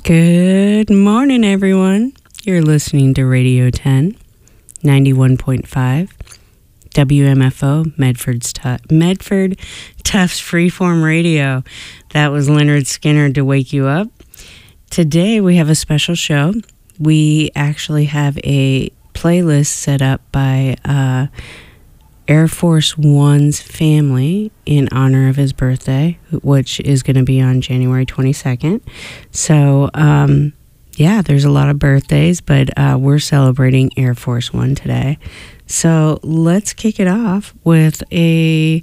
Good morning, everyone. You're listening to Radio 10, 91.5, WMFO, Medford Tufts Freeform Radio. That was Leonard Skinner to wake you up. Today we have a special show. We actually have a playlist set up by Air Force One's family in honor of his birthday, which is going to be on January 22nd. So, there's a lot of birthdays, but we're celebrating Air Force One today. So let's kick it off with the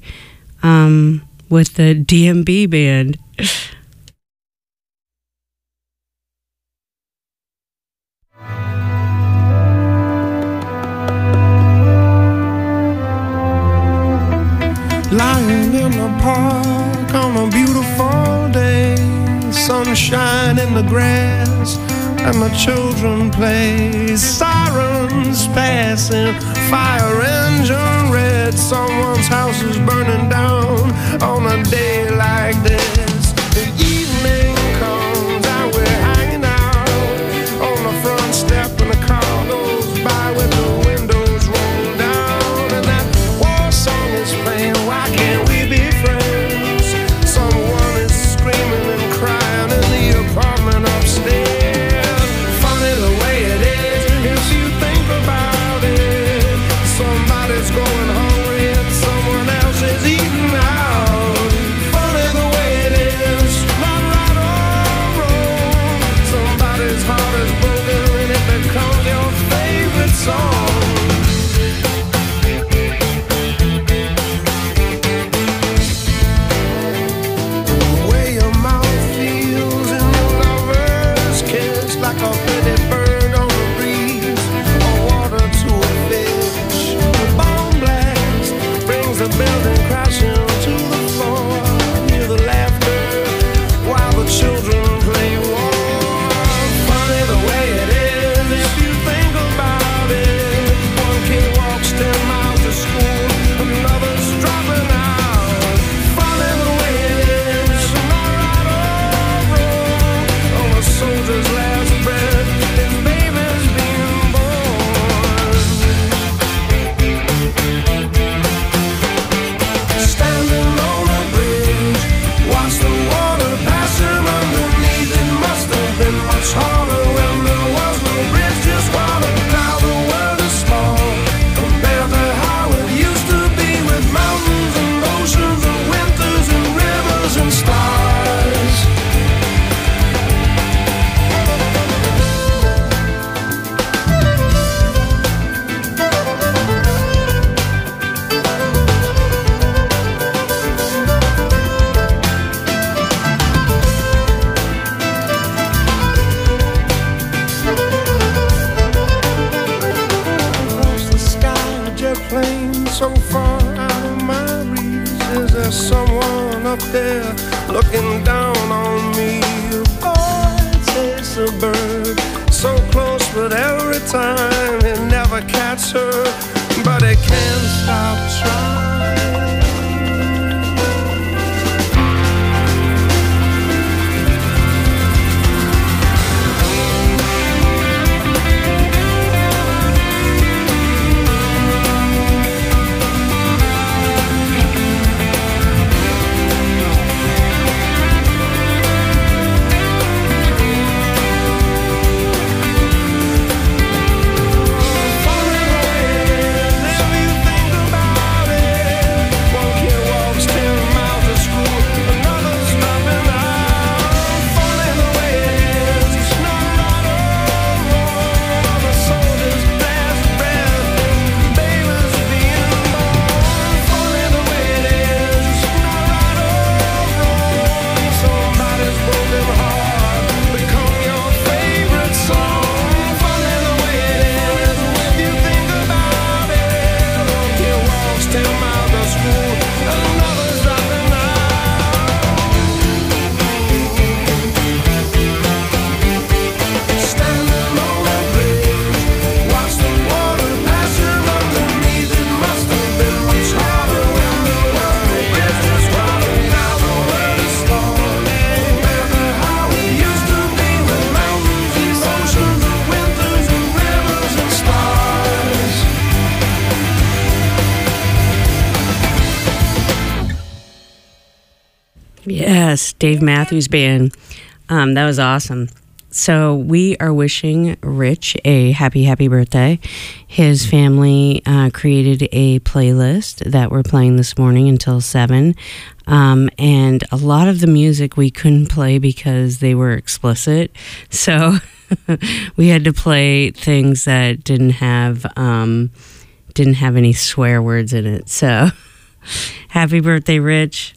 DMB band. Lying in the park on a beautiful day, sunshine in the grass, and the children play. Sirens passing, fire engine red. Someone's house is burning down on a day like this. The evening comes and we're hanging out on the front step, and the car goes by with the windows rolled down, and that war song is playing. Why can't we be friends? Someone is screaming and crying in the apartment upstairs. Funny the way it is, if you think about it. Somebody's going hungry and someone else is eating out. Funny the way it is, not right or wrong. Somebody's heart is broken and it becomes your favorite song. Like a pretty bird on the breeze, or water to a fish. The bomb blast brings the building crashing to the floor. Hear the laughter while the children play war. Funny the way it is, if you think about it. One kid walks 10 miles to school, another's dropping out. Funny the way it is, not right or wrong. On a soldier's last breath, his baby's being born. Standing on a bridge, watch the water passing underneath. It must have been much harder when there was no bridge, just water. Now the world is small compared to how it used to be, with mountains and oceans and winters and rivers and stars. Across the sky, a jet plane so far out of my reach. Is there someone up there looking down on me? Oh, it's a bird so close, but every time it never catches her. But it can't stop trying. Funny the way it is, if you think about it. Yes, Dave Matthews Band. That was awesome. So we are wishing Rich a happy birthday. His family created a playlist that we're playing this morning until 7. And a lot of the music we couldn't play because they were explicit. So we had to play things that didn't have any swear words in it. So happy birthday, Rich.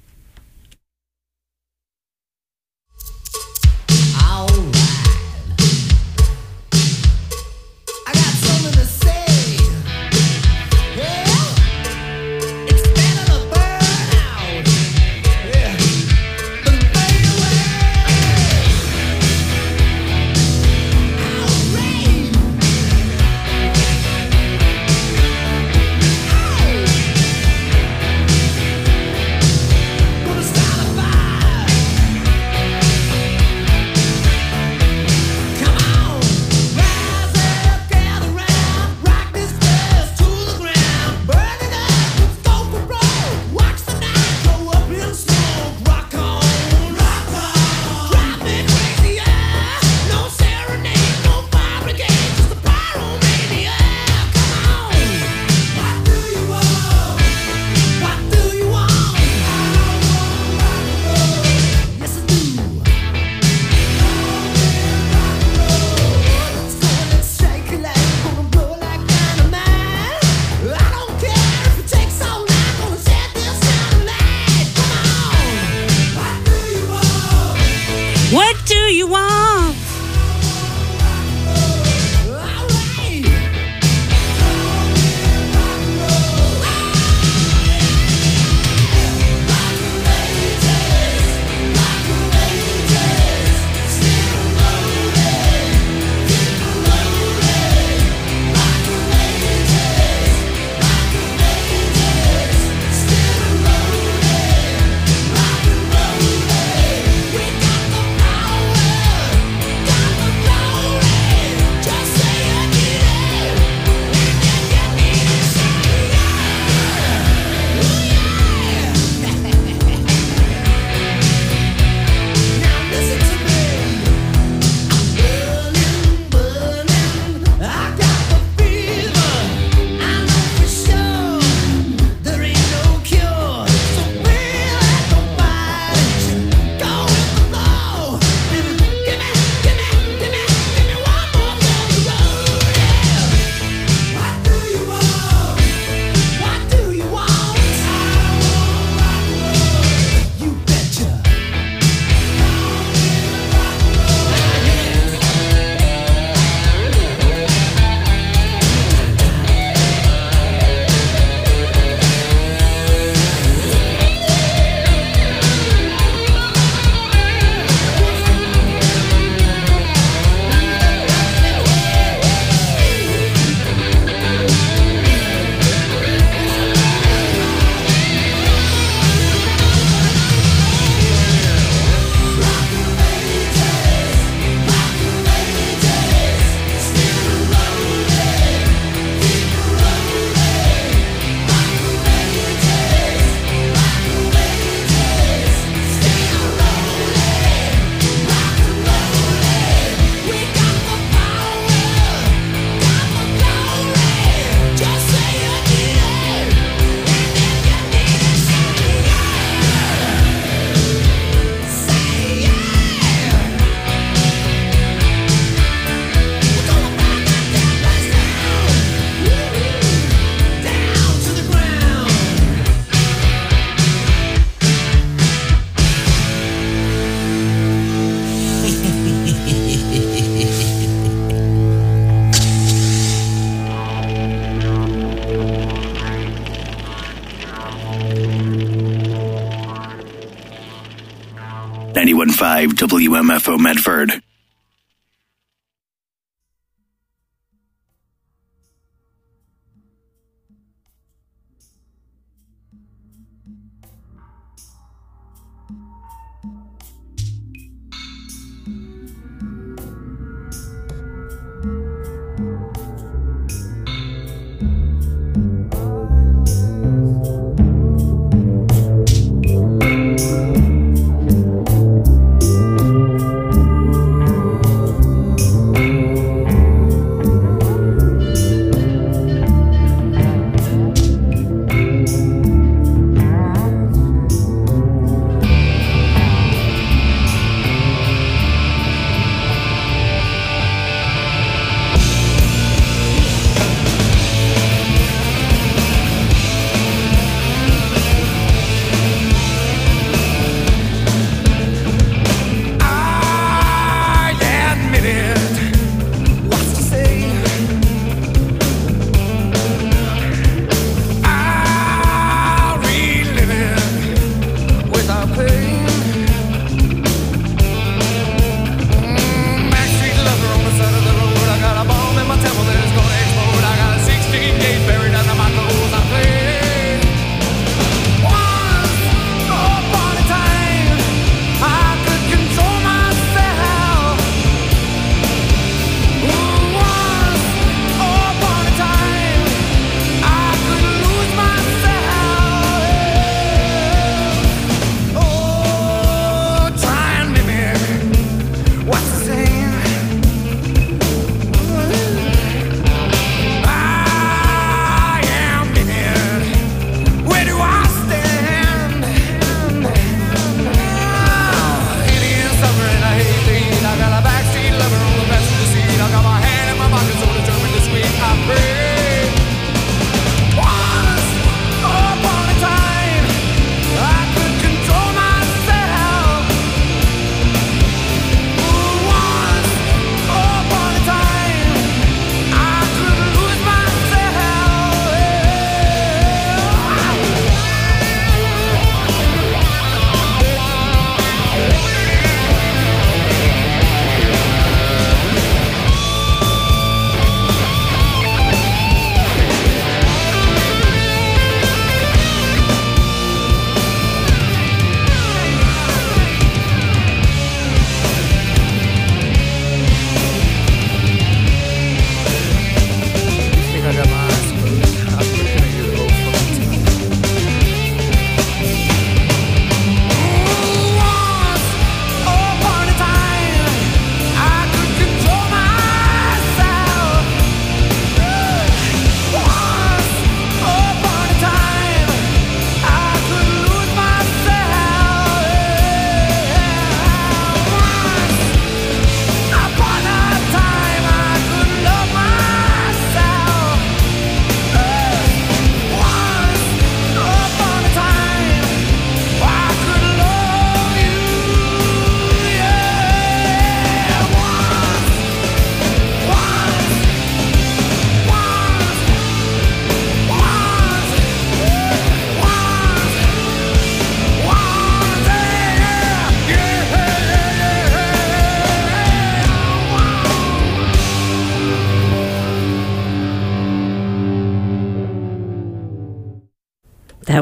WMFO Medford.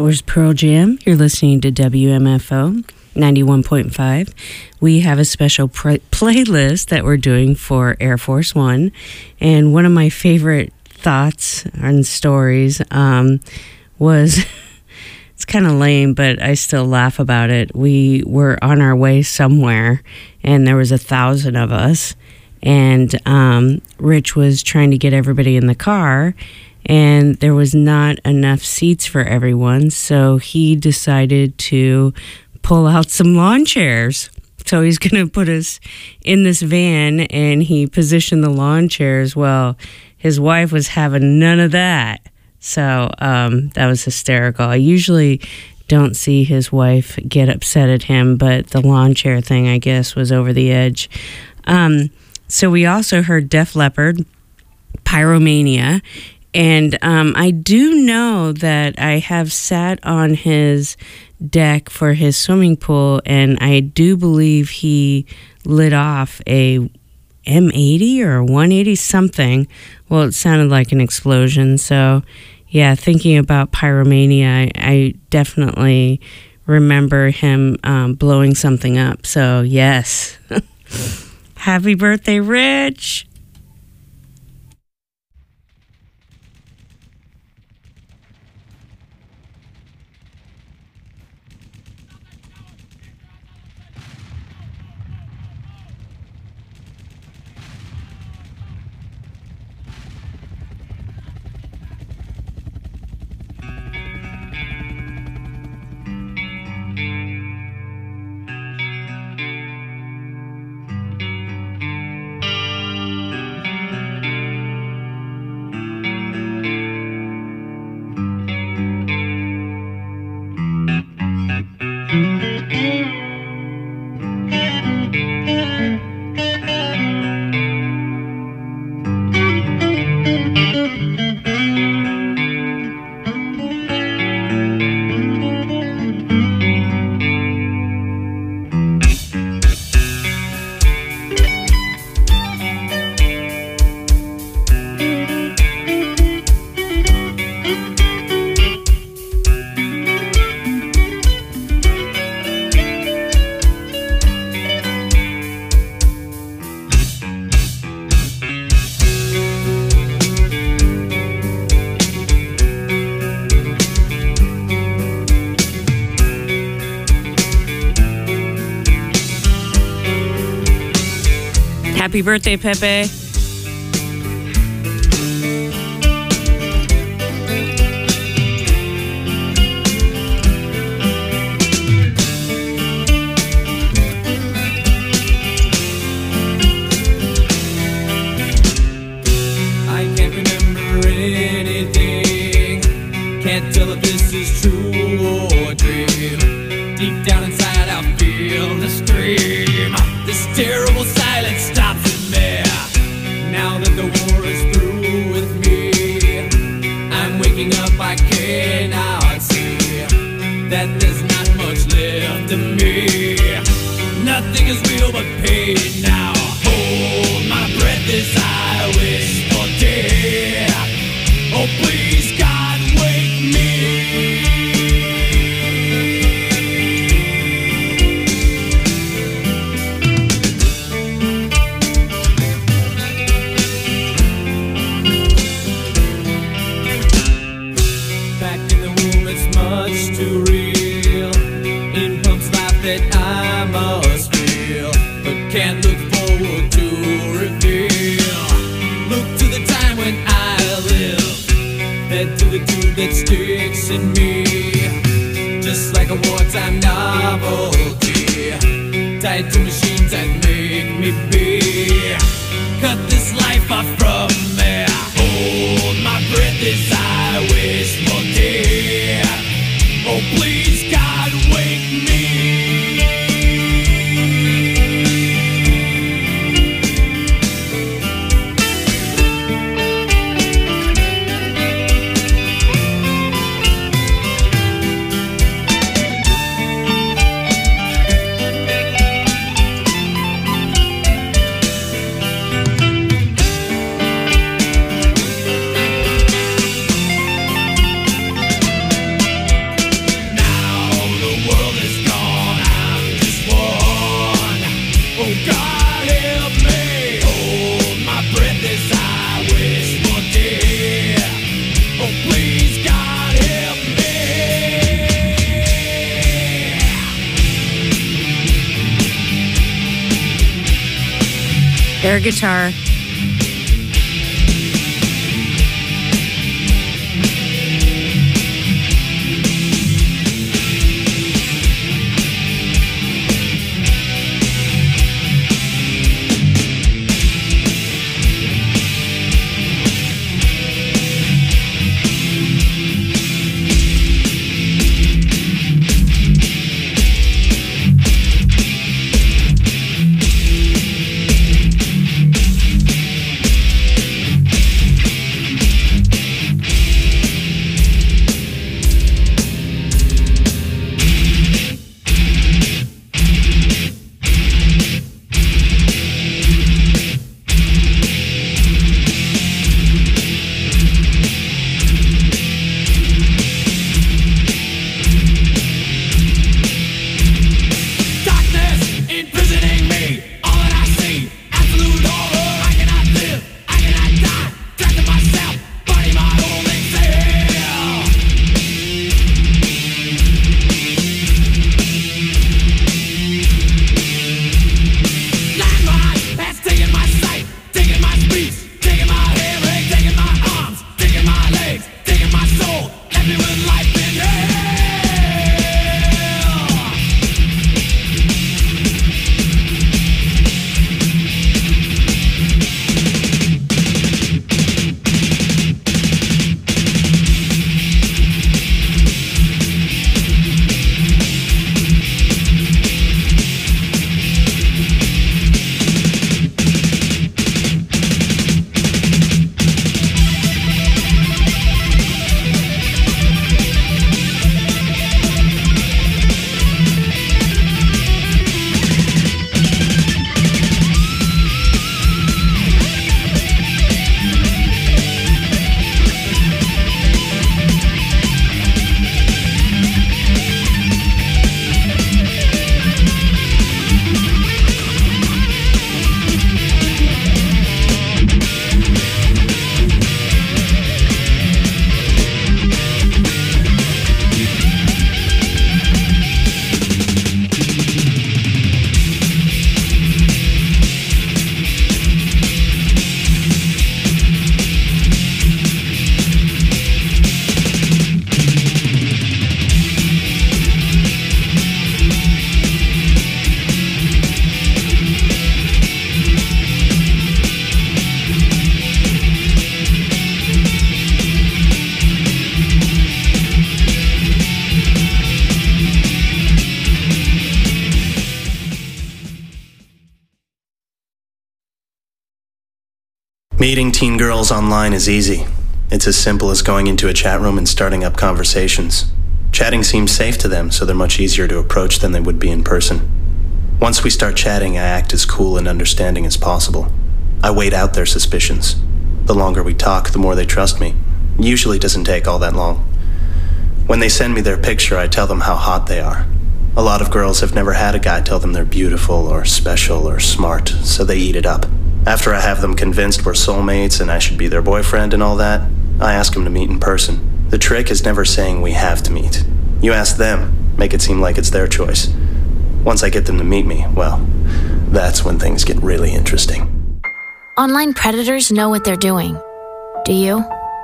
That was Pearl Jam. You're listening to WMFO 91.5. We have a special playlist that we're doing for Air Force One. And one of my favorite thoughts and stories was, it's kind of lame, but I still laugh about it. We were on our way somewhere, and there was 1,000 of us. And Rich was trying to get everybody in the car, and there was not enough seats for everyone, so he decided to pull out some lawn chairs. So he's going to put us in this van, and he positioned the lawn chairs. Well, his wife was having none of that. So that was hysterical. I usually don't see his wife get upset at him, but the lawn chair thing, I guess, was over the edge. So we also heard Def Leppard, Pyromania. And I do know that I have sat on his deck for his swimming pool, and I do believe he lit off a M80 or a 180 something. Well, it sounded like an explosion. So, yeah, thinking about Pyromania, I definitely remember him blowing something up. So, yes. Happy birthday, Rich. Happy birthday, Pepe. I can't remember anything. Can't tell if this is true or a dream. Deep down inside I feel the stream. This terrible silence stops in me. Now that the war is through with me, I'm waking up, I cannot see that there's not much left of me. Nothing is real but pain now. Hold my breath as I wish for death. Oh please God, wake me. Too real. It pumps life that I must feel, but can't look forward to reveal. Look to the time when I live, head to the tube that sticks in me, just like a wartime novelty, tied to machines that make me be. Cut this life off from me. Hold my breath as I wish for death. Oh please God, wake me. Air guitar. Meeting teen girls online is easy. It's as simple as going into a chat room and starting up conversations. Chatting seems safe to them, so they're much easier to approach than they would be in person. Once we start chatting, I act as cool and understanding as possible. I wait out their suspicions. The longer we talk, the more they trust me. It usually doesn't take all that long. When they send me their picture, I tell them how hot they are. A lot of girls have never had a guy tell them they're beautiful or special or smart, so they eat it up. After I have them convinced we're soulmates and I should be their boyfriend and all that, I ask them to meet in person. The trick is never saying we have to meet. You ask them, make it seem like it's their choice. Once I get them to meet me, well, that's when things get really interesting. Online predators know what they're doing. Do you?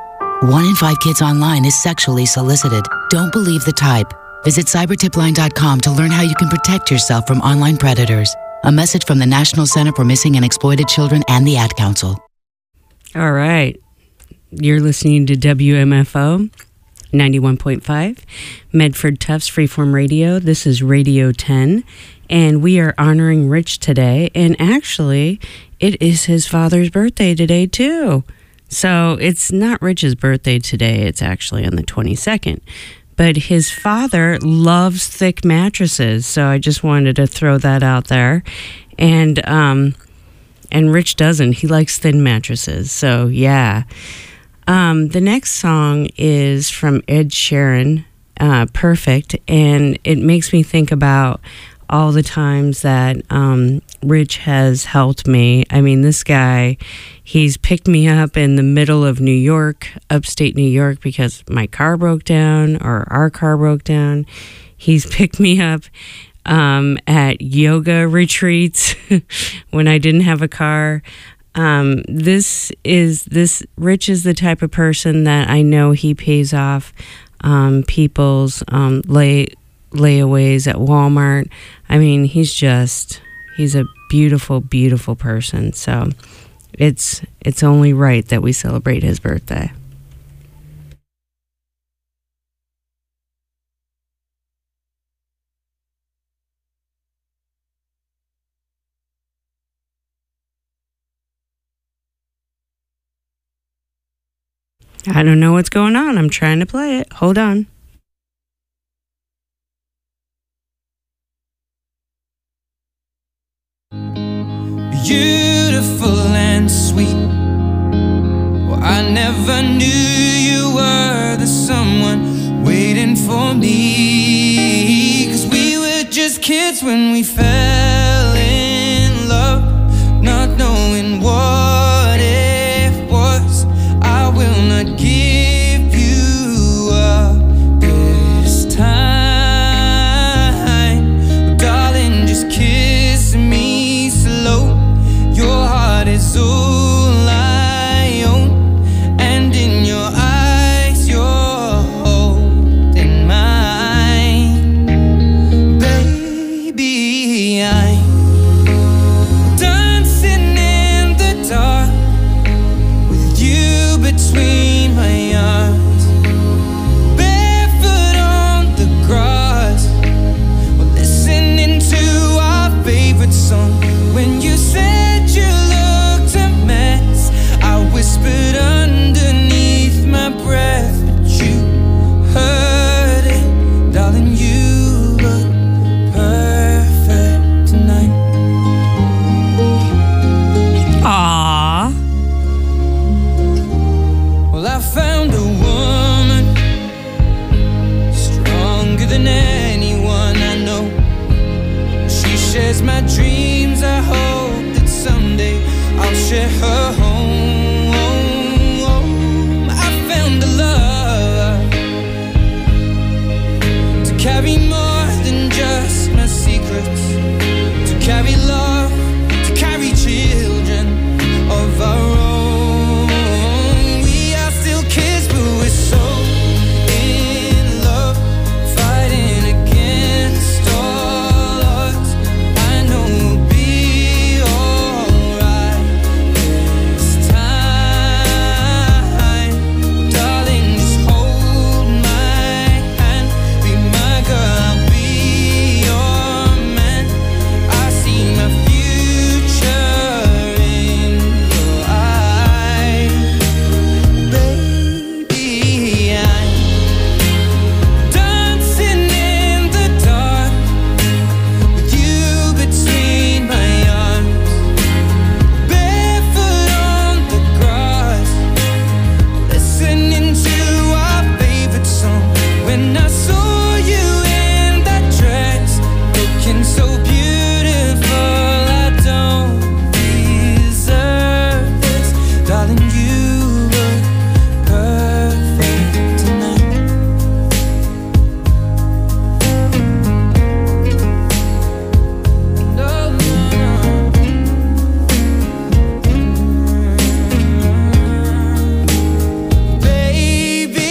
1 in 5 kids online is sexually solicited. Don't believe the type. Visit cybertipline.com to learn how you can protect yourself from online predators. A message from the National Center for Missing and Exploited Children and the Ad Council. All right. You're listening to WMFO 91.5, Medford Tufts Freeform Radio. This is Radio 10, and we are honoring Rich today. And actually, it is his father's birthday today, too. So it's not Rich's birthday today. It's actually on the 22nd. But his father loves thick mattresses, so I just wanted to throw that out there. And Rich doesn't. He likes thin mattresses, so yeah. The next song is from Ed Sheeran, Perfect, and it makes me think about all the times that Rich has helped me. I mean, this guy, he's picked me up in the middle of New York, upstate New York, because my car broke down or our car broke down. He's picked me up at yoga retreats when I didn't have a car. Rich is the type of person that I know he pays off people's layaways at Walmart. I mean, he's a beautiful, beautiful person. So it's only right that we celebrate his birthday. I don't know what's going on. I'm trying to play it. Hold on. Beautiful and sweet. Well, I never knew you were the someone waiting for me. 'Cause we were just kids when we fell in love, not knowing what it was. I will not give you up this time. But darling, just kiss me slow. Your heart is all I own, and in your eyes you're holding mine. Baby, I'm dancing in the dark with you between my arms, barefoot on the grass. We're listening to our favorite song. When you said you looked a mess, I whispered underneath my breath, but you heard it. Darling, you look perfect tonight. Aww. Well, I found a woman stronger than anyone I know. She shares my dreams. I hope that someday I'll share her home. I found a love to carry more than just my secrets, to carry love, to carry children of our own. We are still kids, but we're so in love, fighting against all odds. I know we'll be alright this time. Darling, just hold my hand, be my girl, I'll be your man. I see my future in your eyes. Baby, I'm dancing in the dark with you between my arms, barefoot on the grass, listening to our favorite song. When I saw you in that dress, looking so beautiful, I don't deserve this. Darling, you look perfect tonight. No, no, baby,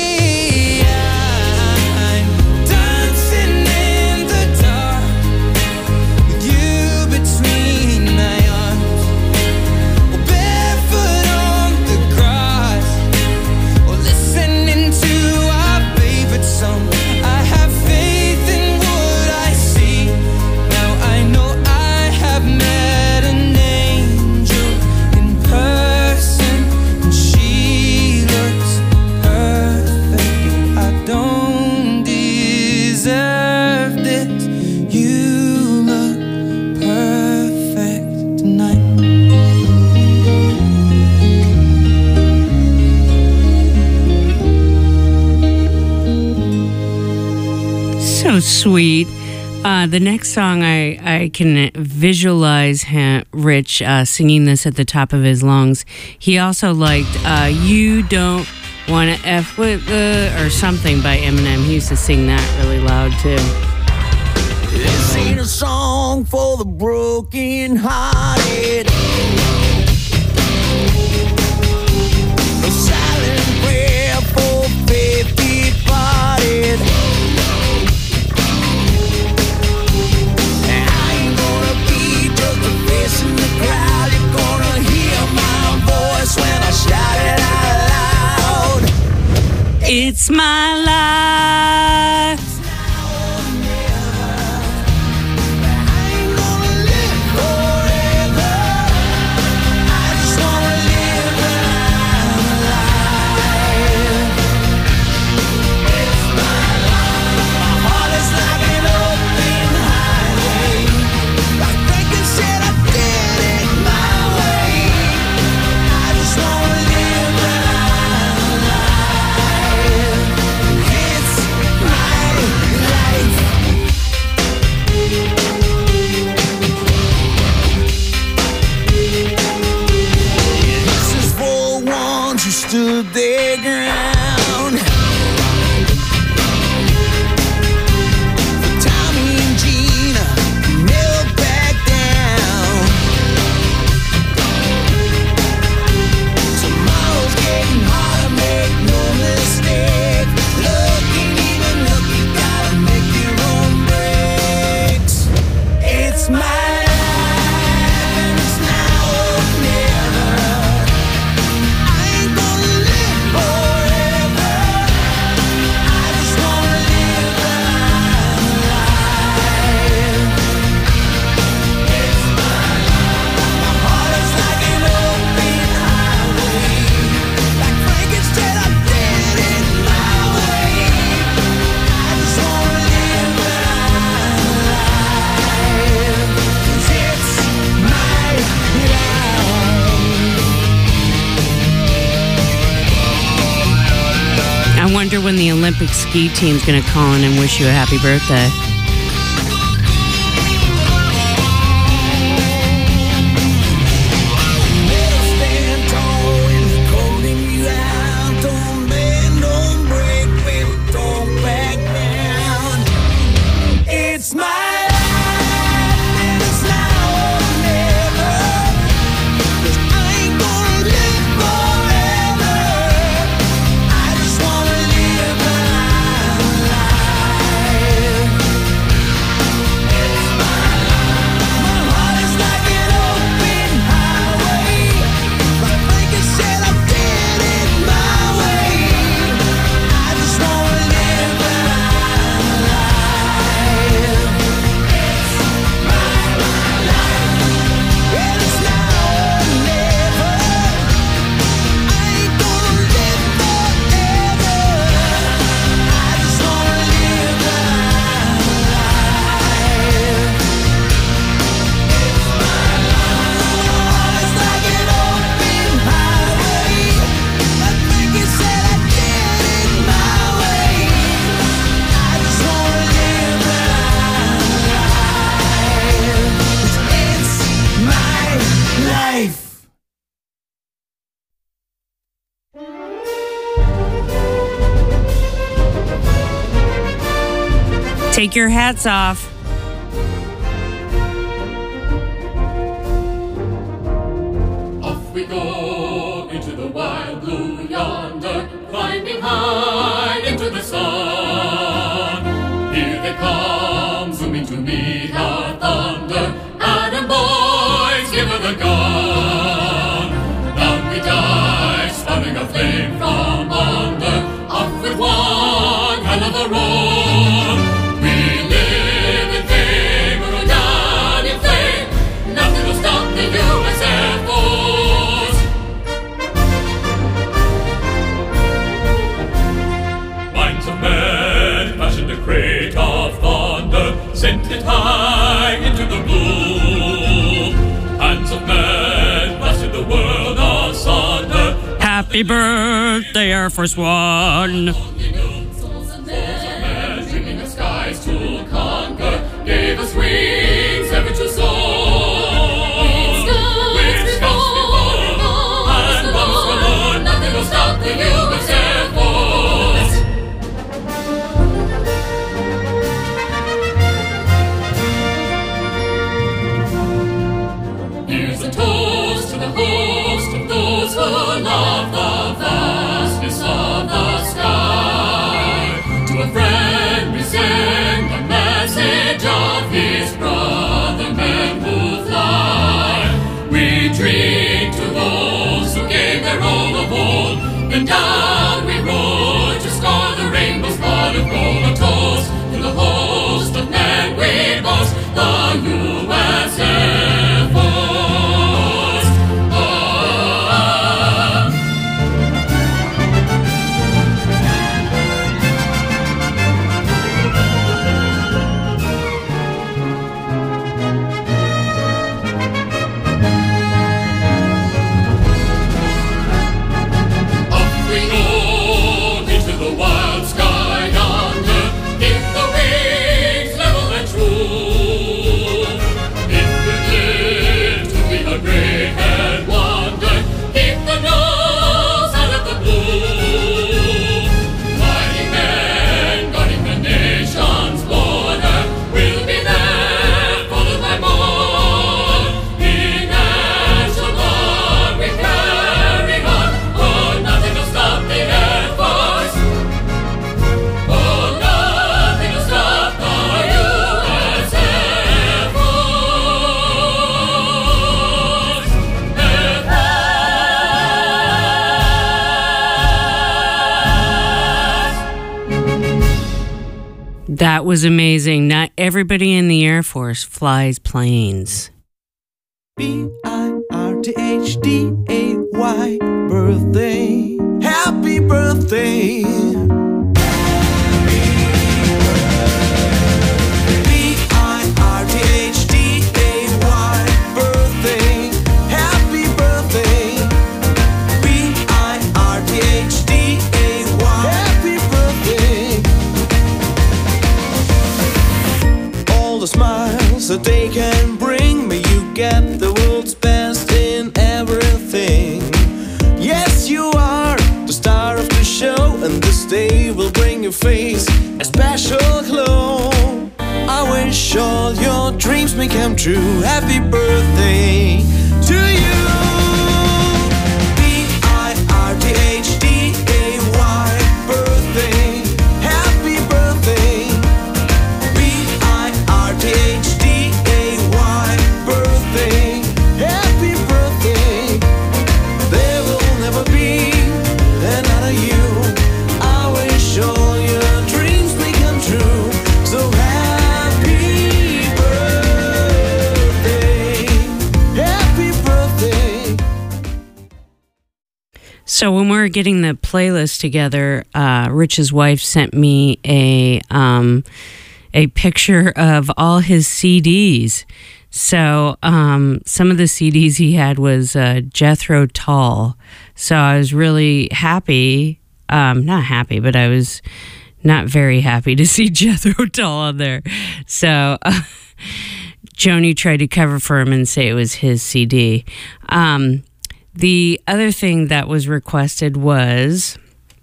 I'm dancing in the dark with you between my arms, or barefoot on the grass, or listening to our favorite song. I have faith in what I see. Now I know I have met an angel in person, and she looks perfect. I don't deserve this. You look perfect tonight. So sweet. The next song, I can visualize Rich singing this at the top of his lungs. He also liked You Don't Wanna F With or something by Eminem. He used to sing that really loud too. Is sing a song for the broken hearted. A silent prayer for faith departed. And I ain't gonna be just a face in the crowd. You're gonna hear my voice when I shout it out loud. It's my life. Stood their ground. For Tommy and Gina, never back down. Tomorrow's getting harder, make no mistake. Looking, even look, you gotta make your own breaks. It's my life, and it's now or never. I wonder when the Olympic ski team's going to call in and wish you a happy birthday. Take your hats off. Off we go into the wild blue yonder, climbing high into the sun. Here they come, zooming to meet our thunder. Adam boys, give her the gun. Down we dive, spouting a flame from under. Off with one hell of a roar. Crate of thunder, sent it high into the blue. Hands of men blasted the world asunder. Happy birthday, Air Force One. Souls of men dreaming of skies to conquer, gave us wings ever to soar. With scouts before, and bombs galore, nothing will stop the U.S. Air Force. Here's a toast to the host of those who love the vastness of the sky. To a friend we send the message of his brother men who fly. We drink to those who gave their all of old, and down we roar to score the rainbow's pot of gold. A toast to the host of men we boast, the U.S. Air Force. Up we go into the wild sky yonder, keep the wings level and true. If you live to be a gray-haired wonder, keep the nose out of the blue. Mighty men guarding the nation's border will be there, followed by more. In echelon we carry on, oh, nothing will stop the Air Force. Oh, nothing will stop the U.S. Air Force. Air Force. That was amazing. Not everybody in the Air Force flies planes. B-I-R-T-H-D-A-Y, birthday, happy birthday. B-I-R-T-H-D-A-Y, birthday, happy birthday. B-I-R-T-H-D-A-Y, happy birthday. All the smiles that they can bring me, you get the world's best in everything. Yes, you are the star of the show, and this day will bring your face a special glow. I wish all your dreams may come true. Happy birthday to you. B-I-R-T-H-D-A-Y, birthday, happy birthday. B-I-R-T-H-D-A-Y, birthday, happy birthday. There will never be another you. I wish all your dreams may come true. So happy birthday, happy birthday. So when we were getting the playlist together, Rich's wife sent me a picture of all his CDs. So some of the CDs he had was Jethro Tull. So I was really happy, not happy, but I was not very happy to see Jethro Tull on there. So Joni tried to cover for him and say it was his CD. The other thing that was requested was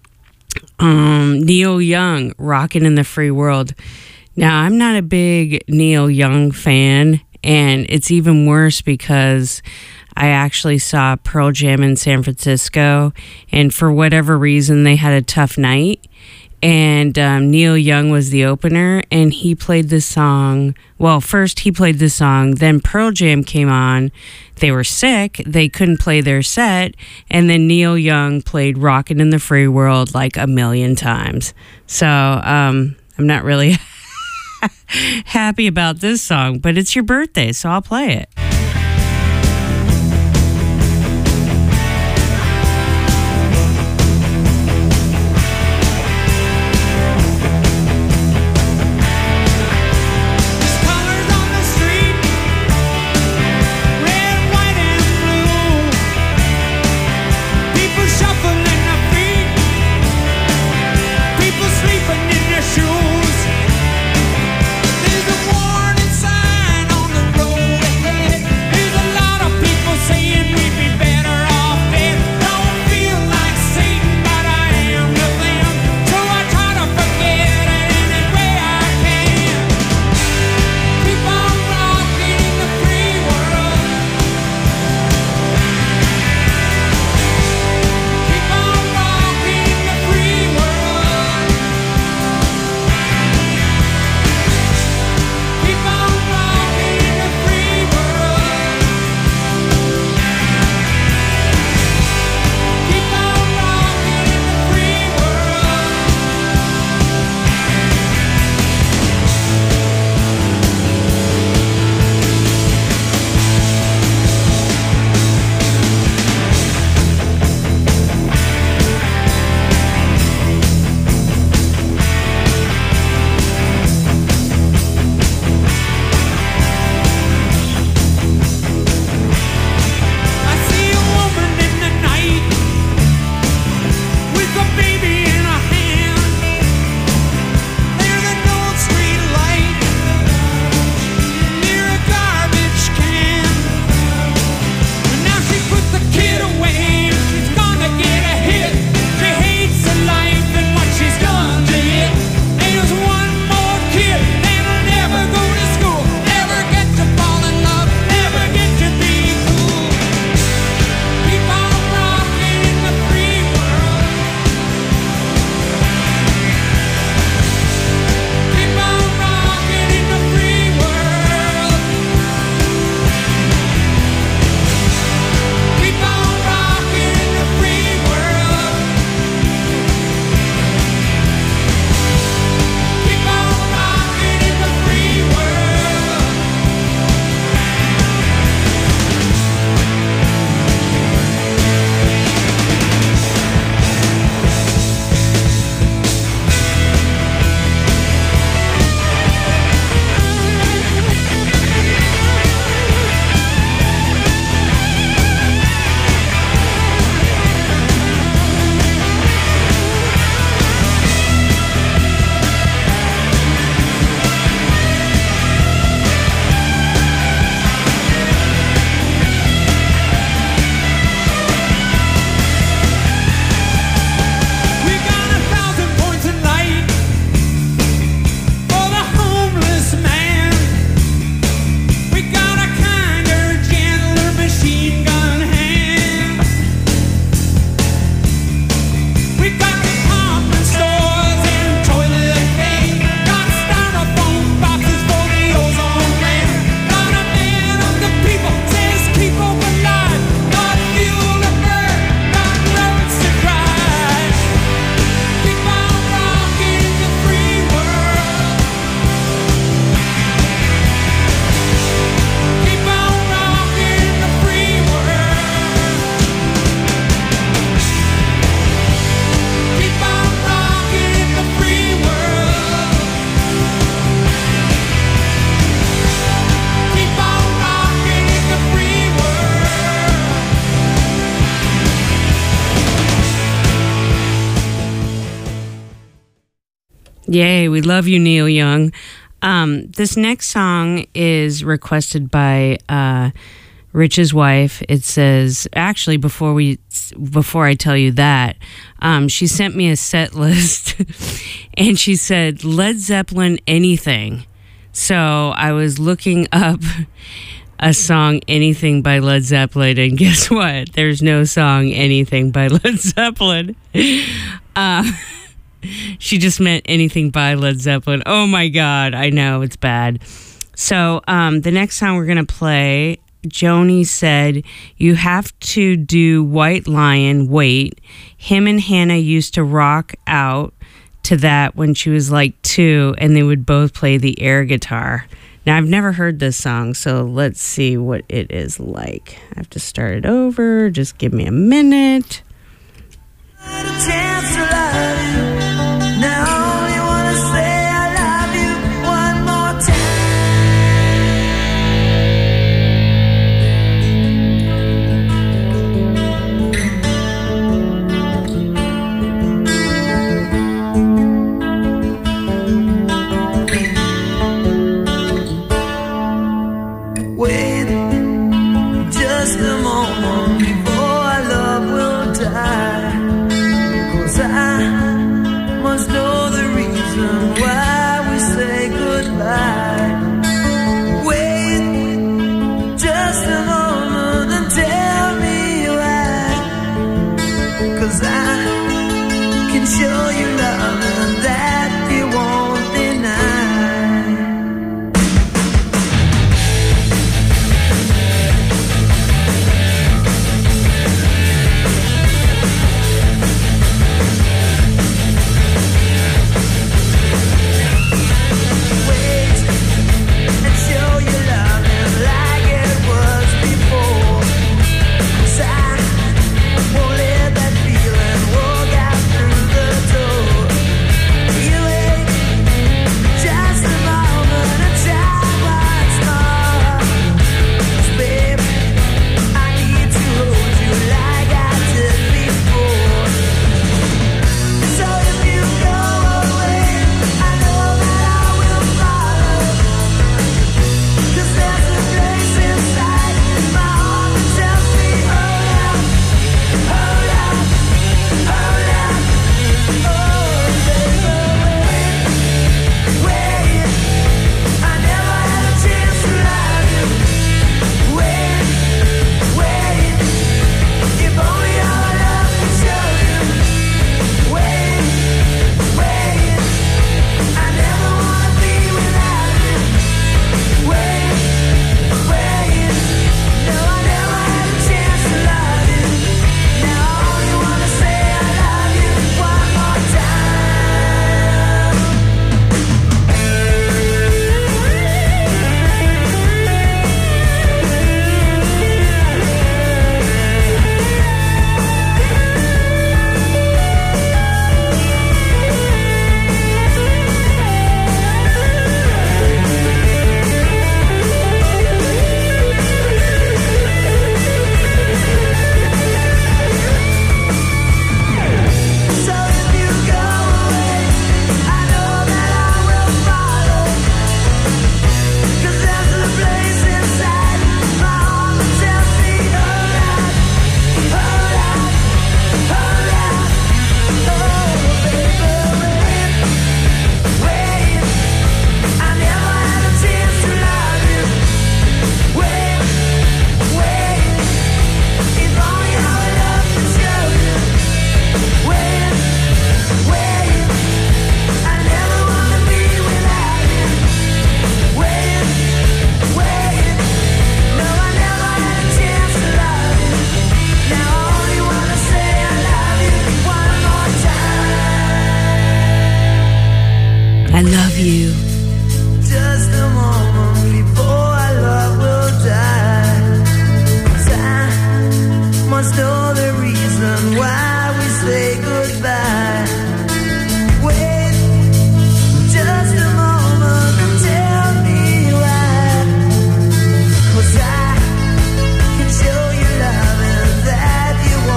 Neil Young, Rockin' in the Free World. Now, I'm not a big Neil Young fan, and it's even worse because I actually saw Pearl Jam in San Francisco, and for whatever reason, they had a tough night. And Neil Young was the opener, and he played this song. Well, first he played the song, then Pearl Jam came on. They were sick. They couldn't play their set. And then Neil Young played Rockin' in the Free World like a million times. So I'm not really happy about this song, but it's your birthday, so I'll play it. There's a warning sign on the road ahead. Yay, we love you, Neil Young. This next song is requested by Rich's wife. It says, actually, before I tell you that, she sent me a set list and she said, Led Zeppelin anything. So I was looking up a song, Anything by Led Zeppelin, and guess what? There's no song, Anything by Led Zeppelin. She just meant anything by Led Zeppelin. Oh my God, I know, it's bad. So the next song we're going to play, Joni said, you have to do White Lion, Wait. Him and Hannah used to rock out to that when she was like 2, and they would both play the air guitar. Now, I've never heard this song, so let's see what it is like. I have to start it over. Just give me a minute.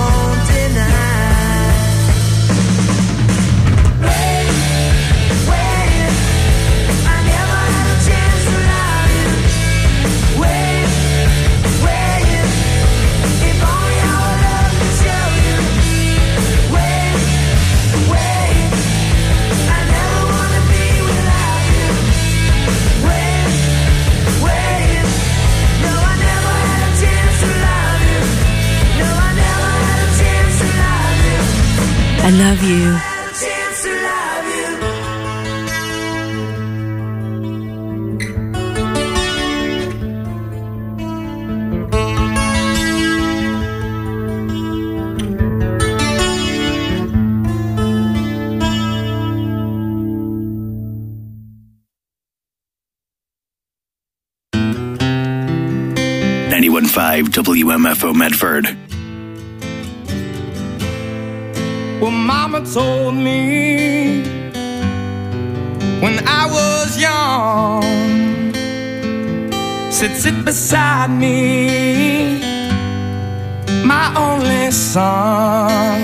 Wait. I love you. Chance to love you. 91.5 WMFO Medford. Well, Mama told me when I was young, said sit beside me, my only son,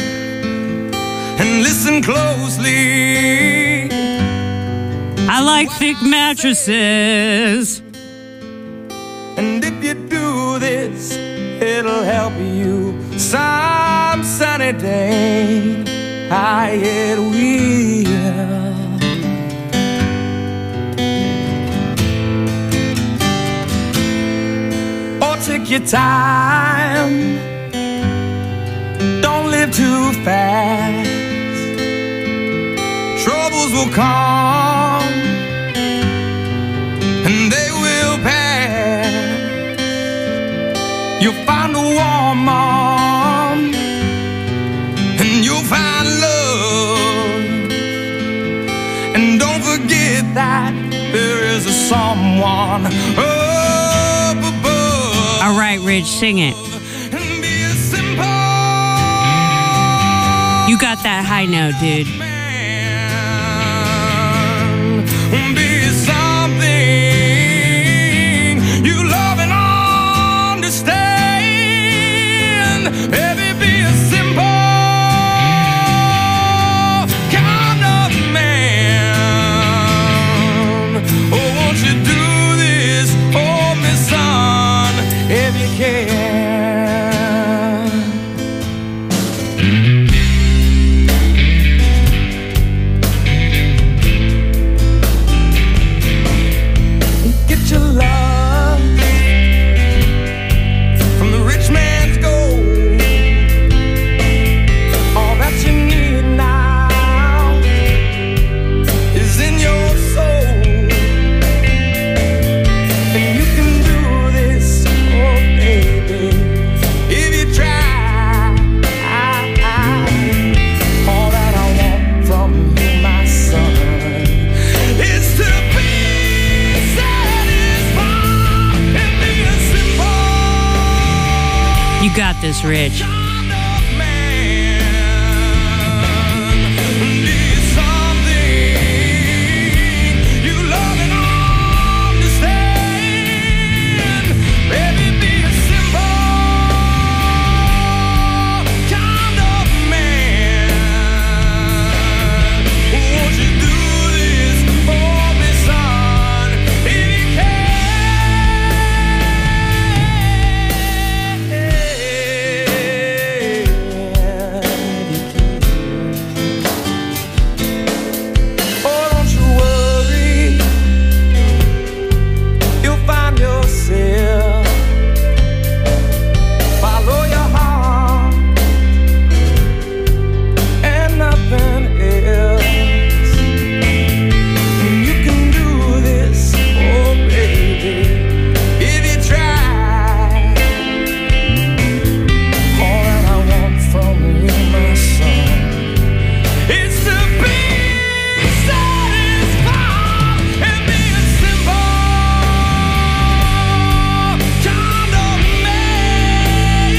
and listen closely. I like thick mattresses. And if you do this, it'll help you some sunny day. It will. Oh, take your time. Don't live too fast. Troubles will come, and they will pass. You'll find a warm arm, and you'll find love. And don't forget that there is a someone up above. All right, Rich, sing it. And be a simple You got that high note, dude. man. Be something you love and understand. Baby, be a simple kind of man. Oh, won't you do this for me, son, if you can? Get your love from the rich man's gold. All that you need now is in your soul. And you can do this, oh baby, if you try. All that I want from you, my son, is to be satisfied and be a simple You got this, Rich. kind of man. Be something you love and understand. Baby, be a simple kind of man. Won't you do this for me, son, if you Oh, don't you worry, you'll find yourself. Follow your heart and nothing else. And you can do this, oh baby, if you try. All that I want from you, my son, is to be satisfied and be a simple kind of man.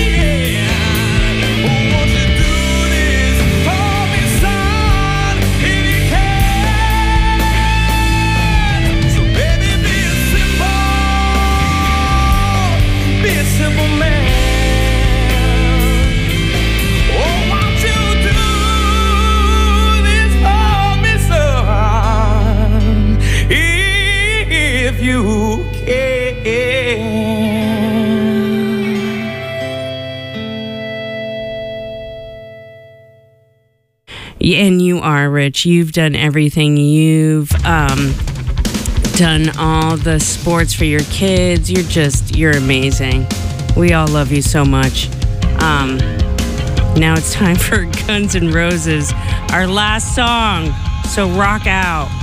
Won't you do this for me, son, if you can? So baby, be a simple man. Oh, won't you do this for me, son, if you can? And you are, Rich. You've done everything. You've done all the sports for your kids. You're amazing. We all love you so much. Now it's time for Guns N' Roses, our last song. So rock out.